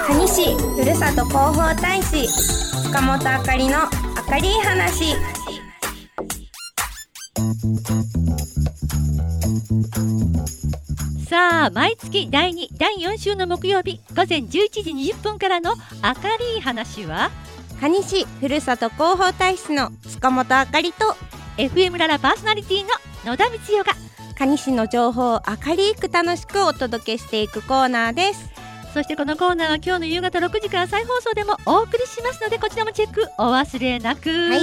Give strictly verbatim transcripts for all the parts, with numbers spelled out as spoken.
蟹市ふるさと広報大使塚本あかりの明るい話。 さあ、毎月だいに、だいよん週の木曜日午前じゅういちじにじゅっぷんからの明るい話は、 蟹市ふるさと広報大使の塚本あかりとエフエム ララパーソナリティの野田光代が蟹市の情報を明るく楽しくお届けしていくコーナーです。 そしてこのコーナーは今日の夕方ろくじから再放送でもお送りしますので、こちらもチェックお忘れなく。 はい、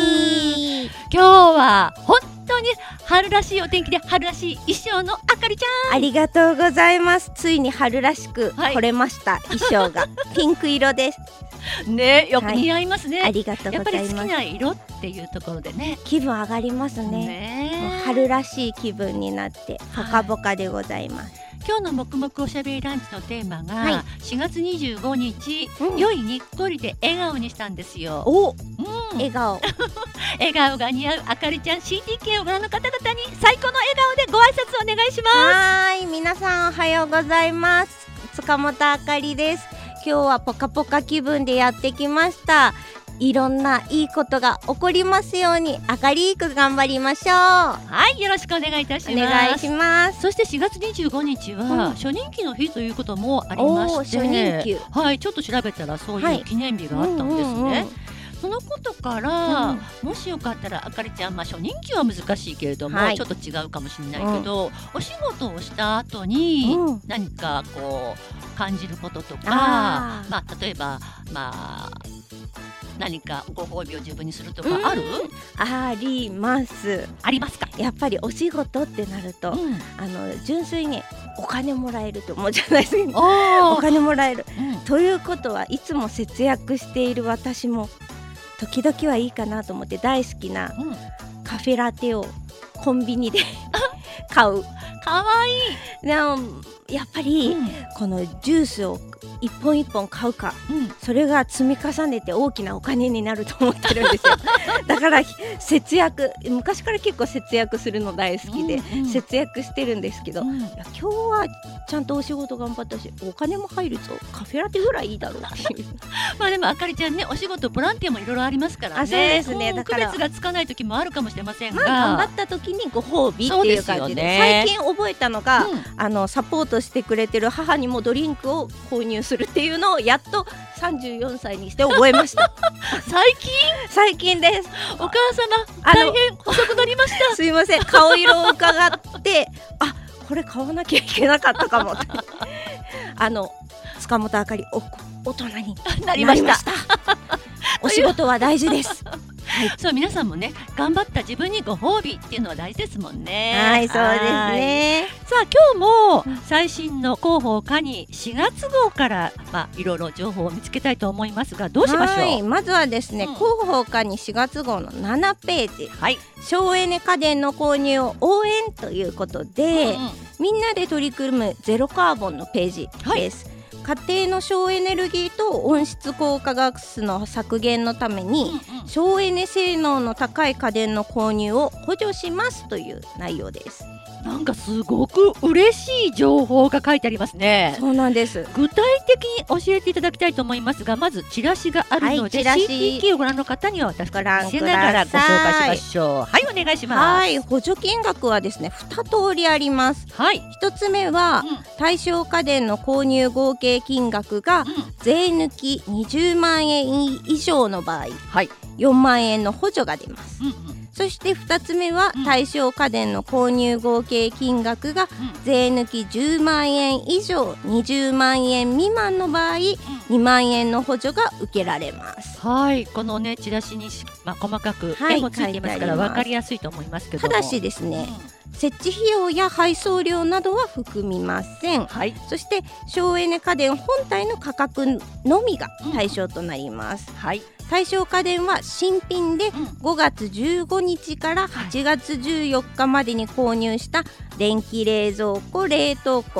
今日は本当に春らしいお天気で春らしい衣装のあかりちゃん、 ありがとうございます。ついに春らしく来れました、はい、衣装がピンク色ですね、よく似合いますね、 はい、ありがとうございます。 やっぱり好きな色っていうところでね、気分上がります ね, ねもう春らしい気分になってポカポカでございます、はい。 今日のもくもくおしゃべりランチのテーマが、はい、しがつにじゅうごにち、うん、良いにっこりで笑顔にしたんですよ。 お、 うん、 笑顔笑顔が似合うあかりちゃん シーティーケー をご覧の方々に最高の笑顔でご挨拶お願いします。 はい、皆さんおはようございます。塚本あかりです。今日はポカポカ気分でやってきました。いろんないいことが起こりますように明るく頑張りましょう。 はい、よろしくお願いいたします。 お願いします。 そしてしがつにじゅうごにちは、うん、初任給の日ということもありまして、 初任給、 はい、ちょっと調べたらそういう記念日があったんですね、はい、うんうんうん、そのことから、うん、もしよかったらあかりちゃん、まあ、初任給は難しいけれども、はい、ちょっと違うかもしれないけど、うん、お仕事をした後に、うん、何かこう感じることとか、あ、まあ、例えば、まあ、何かご褒美を自分にするとかある？ あります。 ありますか？ やっぱりお仕事ってなると、うん、あの純粋にお金もらえると思うじゃないですか。お金もらえる、うん、ということはいつも節約している私も時々はいいかなと思って大好きなカフェラテをコンビニで買う。 かわいい。 でもやっぱり、うん、このジュースを一本一本買うか、うん、それが積み重ねて大きなお金になると思ってるんですよだから節約、昔から結構節約するの大好きで、うんうん、節約してるんですけど、うん、いや今日はちゃんとお仕事頑張ったしお金も入るぞ、カフェラテぐらいいいだろうっていうまあでもあかりちゃんね、お仕事ボランティアもいろいろありますからね。 あ、そうですね、だから区別がつかない時もあるかもしれませんが、 まあ、頑張った時にご褒美っていう感じ で, で、ね、最近覚えたのが、うん、あのサポートしてくれてる母にもドリンクを購入するっていうのをやっとさんじゅうよんさいにして覚えました最近最近です。 お母様大変遅くなりましたすいません、顔色を伺ってあ、これ買わなきゃいけなかったかもあの塚本あかりお大人になりましたお仕事は大事ですはい、 そう皆さんもね、頑張った自分にご褒美っていうのは大事ですもんね。 はい、そうですね。 さあ今日も最新の広報課にしがつ号から、まあ、いろいろ情報を見つけたいと思いますが、どうしましょう。 はい、まずはですね、うん、広報課にしがつ号のななページ、はい、省エネ家電の購入を応援ということで、うんうん、みんなで取り組むゼロカーボンのページです、はい。家庭の省エネルギーと温室効果ガスの削減のために、うんうん、省エネ性能の高い家電の購入を補助しますという内容です。 なんかすごく嬉しい情報が書いてありますね。 そうなんです。 具体的に教えていただきたいと思いますが、まずチラシがあるので、はい、シーティーケー をご覧の方には私から見せながらご紹介しましょう。はい、お願いします。 はい、補助金額はですねに通りあります。はい、ひとつめは、うん、対象家電の購入合計金額が、うん、税抜きにじゅうまんえん以上の場合、はい、よんまんえんの補助が出ます。うんうん、そしてふたつめは、うん、対象家電の購入合計金額が、うん、税抜きじゅうまんえん以上にじゅうまんえん未満の場合、うん、にまんえんの補助が受けられます。 はい、このねチラシに、まあ、細かく絵もついていますから分かりやすいと思いますけども、 ただしですね、うん、設置費用や配送料などは含みません。はい、そして省エネ家電本体の価格のみが対象となります。うん、はい、対象家電は新品でごがつじゅうごにちからはちがつじゅうよっかまでに購入した電気冷蔵庫、冷凍庫、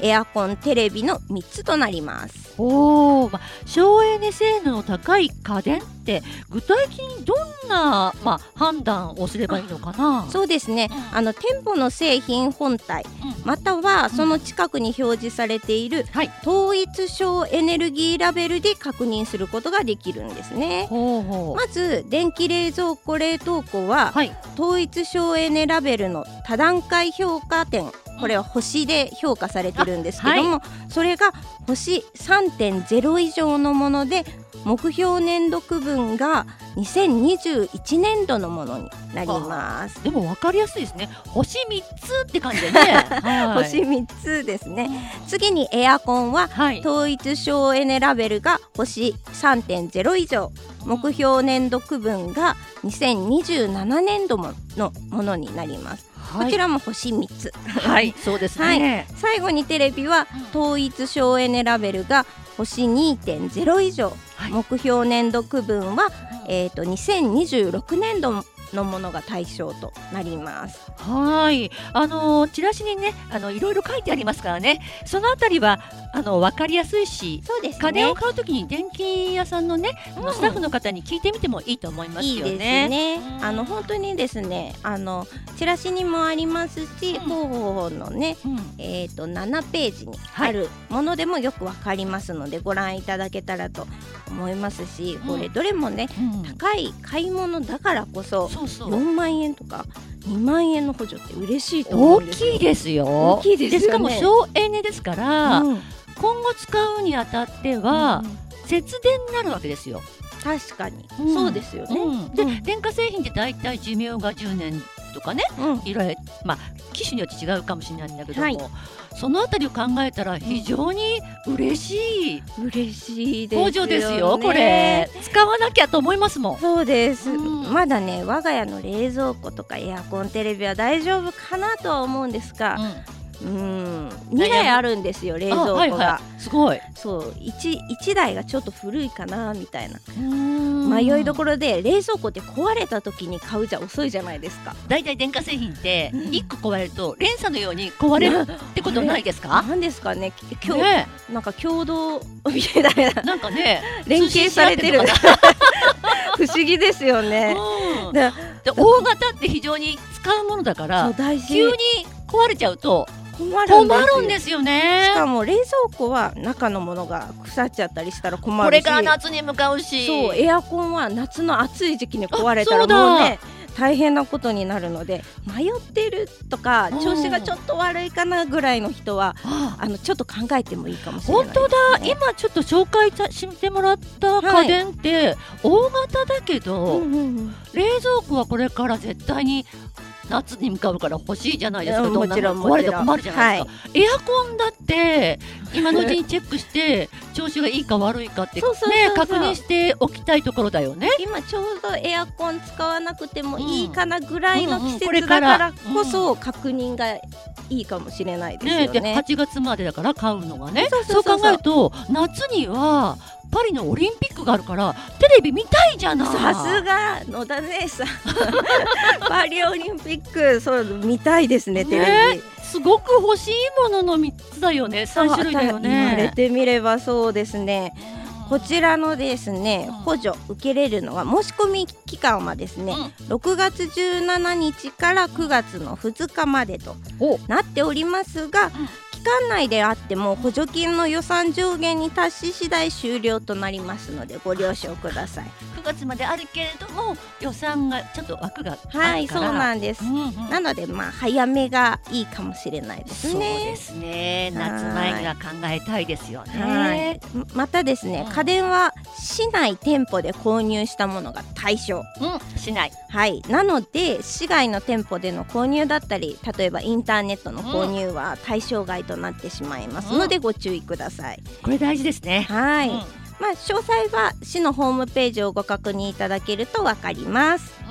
エアコン、テレビのみっつとなります。 おー、まあ、省エネ性能の高い家電って具体的にどんな、まあ、判断をすればいいのかな。 そうですね、うん、あの店舗の製品本体、うん、またはその近くに表示されている、うん、統一省エネルギーラベルで確認することができるんですね。ほうほう。まず電気冷蔵庫、冷凍庫は、はい、統一省エネラベルの多段階評価点、これは星で評価されてるんですけども、はい、それが星 さんてんゼロ 以上のもので、目標年度区分がにせんにじゅういちねんどのものになります。 でも分かりやすいですね。星みっつって感じでね、 はい、星みっつですね。次にエアコンは、はい、統一省エネラベルが星 さんてんゼロ 以上、目標年度区分がにせんにじゅうななねんどものものになります。こちらも星みっつ。 はい、そうですね、はい、 最後にテレビは統一省エネラベルが星 にてんゼロ 以上、はい、目標年度区分は、えーと、にせんにじゅうろくねんどのものが対象となります。 はい、あのー、チラシにね、あのいろいろ書いてありますからね、そのあたりはあの分かりやすいし、 そうですね、 家電を買うときに電気屋さんのね、うん、あのスタッフの方に聞いてみてもいいと思いますよね。 いいですね、うん、あの本当にですね、あのチラシにもありますし、広報のね、うん、えーとななページにあるものでもよく分かりますので、ご覧いただけたらと思いますし、これどれもね、うん、高い買い物だからこそ、そうそう、よんまんえんとかにまんえんの補助って嬉しいと思うんですよ。 大きいですよ。 大きいですよね。 でしかも省エネですから、うん、今後使うにあたっては、うん、節電になるわけですよ。 確かに、うん、そうですよね、 うん、で、うん、電化製品ってだいたい寿命がじゅうねんとかね、うん、いろいろ、まあ、機種によって違うかもしれないんだけども、はい、そのあたりを考えたら非常に嬉しい、 うん、嬉しいですよね。 補助ですよ、これ使わなきゃと思いますもん。 そうです、うん、まだね、我が家の冷蔵庫とかエアコン、テレビは大丈夫かなとは思うんですが、うん、うんにだいあるんですよ、冷蔵庫が、はいはい、 すごい。 そう 1, いちだいがちょっと古いかなみたいな迷いどころで、冷蔵庫って壊れた時に買うじゃ遅いじゃないですか。 だいたい電化製品っていっこ壊れると連鎖のように壊れるってことないですか？ なんですかね、今日、ね、なんか共同みたいな、 なんかね連携されてる不思議ですよね、 うん、で大型って非常に使うものだから急に壊れちゃうと困るんですよね。 しかも冷蔵庫は中のものが腐っちゃったりしたら困るし、 これから夏に向かうし、 そう、エアコンは夏の暑い時期に壊れたらもうね大変なことになるので、迷ってるとか調子がちょっと悪いかなぐらいの人はあのちょっと考えてもいいかもしれないですね。 本当だ、今ちょっと紹介してもらった家電って大型だけど、はい、うんうんうん、冷蔵庫はこれから絶対に夏に向かうから欲しいじゃないですか。 もちろん壊れて困るじゃないですか、はい、エアコンだって今のうちにチェックして調子がいいか悪いかってね確認しておきたいところだよね。 今ちょうどエアコン使わなくてもいいかなぐらいの季節だからこそ確認がいいかもしれないですよね。 ね、ではちがつまでだから買うのがね、そうそうそうそう、そう考えると夏にはパリのオリンピックがあるからテレビ見たいじゃない。 さすが野田姉さんパリオリンピック、そう見たいですね、テレビ、ね、 すごく欲しいもののみっつだよね、さんしゅるいだよね。 言われてみればそうですね。こちらのですね、補助受けれるのは申し込み期間はですね、うん、ろくがつじゅうしちにちからくがつのふつかまでとなっておりますが、期間内であっても補助金の予算上限に達し次第終了となりますのでご了承ください。 くがつまであるけれども予算がちょっと枠があるから、 はい、そうなんです、うんうん、なのでまあ早めがいいかもしれないですね。 そうですね、夏前には考えたいですよね。 はい、またですね、うん、家電は市内店舗で購入したものが対象、 うん、市内、 はい、なので市外の店舗での購入だったり、例えばインターネットの購入は対象外となってしまいますのでご注意ください、うん、 これ大事ですね。 はい、うん、まあ、詳細は市のホームページをご確認いただけると分かります。 うん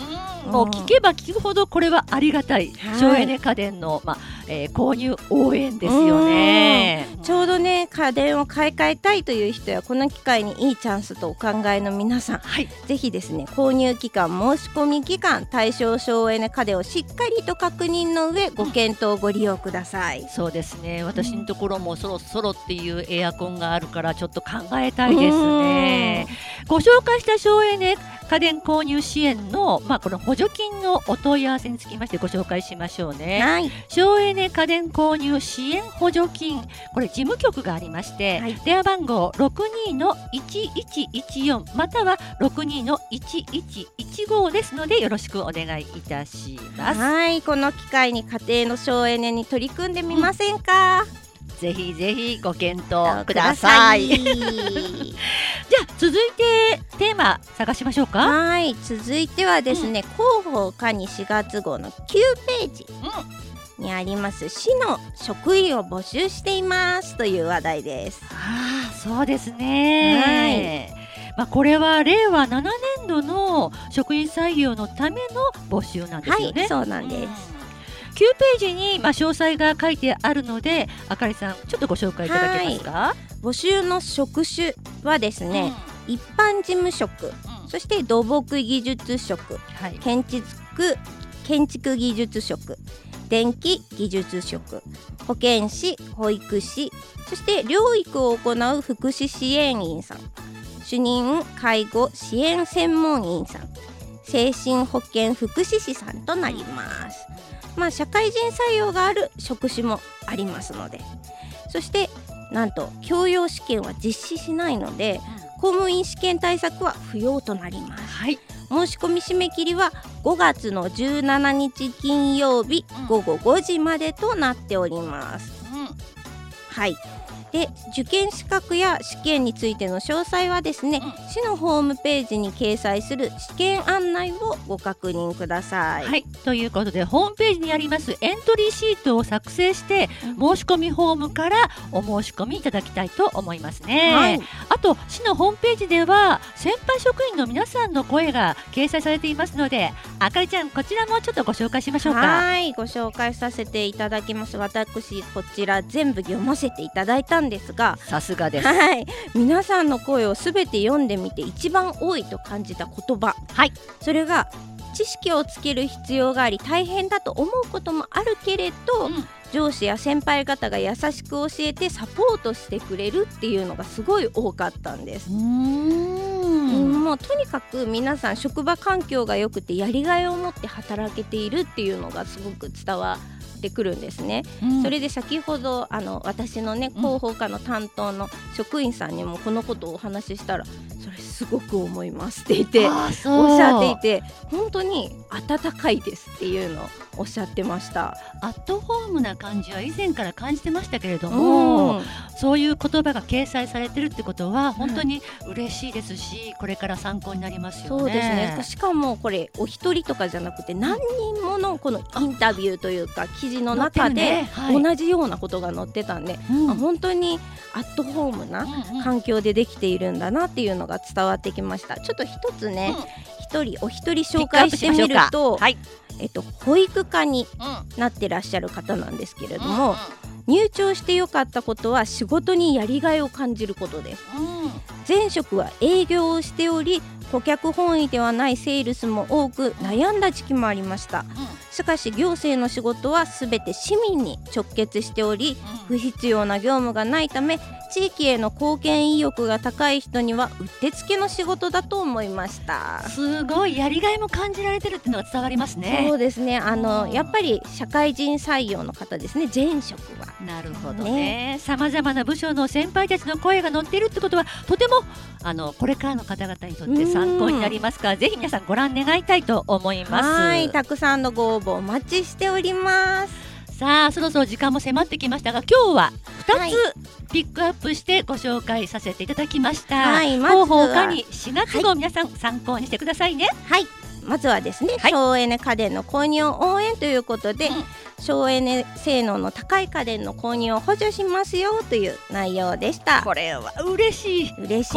もう聞けば聞くほどこれはありがたい、はい、省エネ家電の、まあえー、購入応援ですよね。 ちょうどね家電を買い替えたいという人やこの機会にいいチャンスとお考えの皆さん、はい、ぜひですね購入期間申し込み期間対象省エネ家電をしっかりと確認の上ご検討ご利用ください。 そうですね、私のところもそろそろっていうエアコンがあるからちょっと考えたいですね。ご紹介した省エネ家電購入支援の、まあ、この補助金のお問い合わせにつきましてご紹介しましょうね、はい、省エネ家電購入支援補助金、これ事務局がありまして、はい、電話番号 ろくに のいちいちいちよん または ろくに のいちいちいちご ですのでよろしくお願いいたします。 はい、この機会に家庭の省エネに取り組んでみませんか、 うん、ぜひぜひご検討ください。じゃあ続いてテーマ探しましょうか。 はい、続いてはですね、うん、広報課にしがつ号のきゅうページにあります市の職員を募集していますという話題です。 ああ、そうですね、はい、まあ、これはれいわななねんどの職員採用のための募集なんですよね。 はい、そうなんです。 きゅうページにまあ詳細が書いてあるのであかりさんちょっとご紹介いただけますか。 はい、募集の職種はですね、うん、一般事務職、うん、そして土木技術職、はい、建築建築技術職、電気技術職、保健師、保育士、そして療育を行う福祉支援員さん、主任介護支援専門員さん、精神保健福祉士さんとなります。まあ、社会人採用がある職種もありますので、そしてなんと教養試験は実施しないので、うん、公務員試験対策は不要となります。はい、申し込み締め切りはごがつのじゅうしちにち金曜日、うん、ごごごじまでとなっております。うん、はい。で受験資格や試験についての詳細はですね、うん、市のホームページに掲載する試験案内をご確認ください。 はい、ということでホームページにありますエントリーシートを作成して、うん、申し込みフォームからお申し込みいただきたいと思いますね。はい、あと市のホームページでは先輩職員の皆さんの声が掲載されていますので、あかりちゃんこちらもちょっとご紹介しましょうか。 はい、ご紹介させていただきます。私こちら全部読ませていただいたんですが、 さすがです。 はい、皆さんの声をすべて読んでみて一番多いと感じた言葉、はい、それが知識をつける必要があり大変だと思うこともあるけれど、うん、上司や先輩方が優しく教えてサポートしてくれるっていうのがすごい多かったんです。うーん、もうとにかく皆さん職場環境が良くてやりがいを持って働けているっていうのがすごく伝わってくるんですね。うん、それで先ほどあの私のね広報課の担当の職員さんにもこのことをお話ししたら、それすごく思いますって言っておっしゃっていて、本当に温かいですっていうのをおっしゃってました。 アットホームな感じは以前から感じてましたけれども、うん、そういう言葉が掲載されてるってことは本当に嬉しいですし、うん、これから参考になりますよね。 そうですね。しかもこれお一人とかじゃなくて何人ものこのインタビューというか記事の中で同じようなことが載ってたんで、うん、本当にアットホームな環境でできているんだなっていうのが伝わってきました。ちょっと一つね、一、うん、人お一人紹介してみると、はい、えっと、保育課になってらっしゃる方なんですけれども、うんうん、入庁してよかったことは仕事にやりがいを感じることです。うん、前職は営業をしており顧客本位ではないセールスも多く悩んだ時期もありました。うん、しかし行政の仕事はすべて市民に直結しており、うん、不必要な業務がないため地域への貢献意欲が高い人にはうってつけの仕事だと思いました。 すごいやりがいも感じられてるっていうのが伝わりますね。 そうですね。あのやっぱり社会人採用の方ですね、前職は。 なるほどね。さまざまな部署の先輩たちの声が載っているってことはとてもあのこれからの方々にとって参考になりますから、ぜひ皆さんご覧願いたいと思います。 はい、たくさんのご応募お待ちしております。 さあそろそろ時間も迫ってきましたが、今日はふたつピックアップしてご紹介させていただきました。はい、まずは広報課にしがつ号、皆さん参考にしてくださいね。 はい、まずはですね、はい、省エネ家電の購入を応援ということで、うん、省エネ性能の高い家電の購入を補助しますよという内容でした。 これは嬉しい嬉しい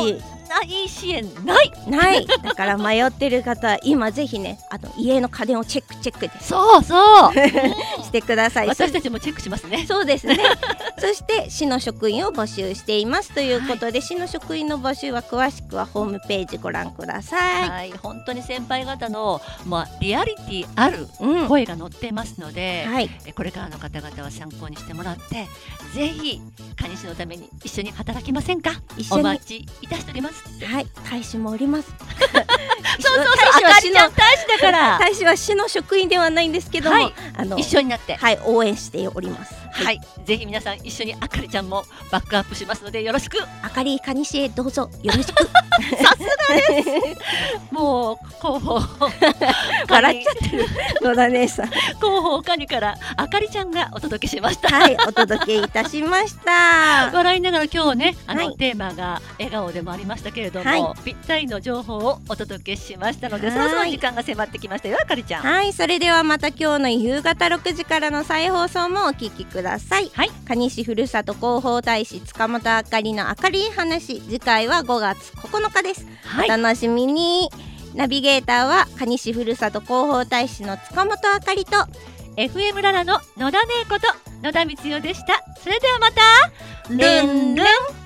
ないい支援ないないだから迷ってる方今ぜひねあの家の家電をチェックチェックでそうそうしてください。 私たちもチェックしますね。 そうですねそして市の職員を募集していますということで、はい、市の職員の募集は詳しくはホームページご覧ください。 はい、本当に先輩方の、まあ、リアリティある声が載っていますので、うんはい、これからの方々は参考にしてもらってぜひ蟹市のために一緒に働きませんか。一緒にお待ちいたしております。 はい、大使もおりますそうそうそう、あかりちゃん大使だから大使は市の職員ではないんですけども、はい、あの一緒になってはい応援しております。 はい、はい、ぜひ皆さん一緒にあかりちゃんもバックアップしますのでよろしく。 あかり蟹市へどうぞよろしくさすがですもう広報笑っちゃってる野田姉さん広報カニからあかりちゃんがお届けしました。 はいお届けいたしました笑いながら今日ねあの、はい、テーマが笑顔でもありましたけれども、はい、ぴったりの情報をお届けしましたのでそろそろ時間が迫ってきましたよあかりちゃん。 はい、それではまた今日の夕方ろくじからの再放送もお聞きください。はい、蟹市ふるさと広報大使塚本あかりの明るい話、次回はごがつここのかです、はい、お楽しみに。ナビゲーターは蟹市ふるさと広報大使の塚本あかりとエフエム ララの野田姉こと野田光代でした。それではまたルンルン。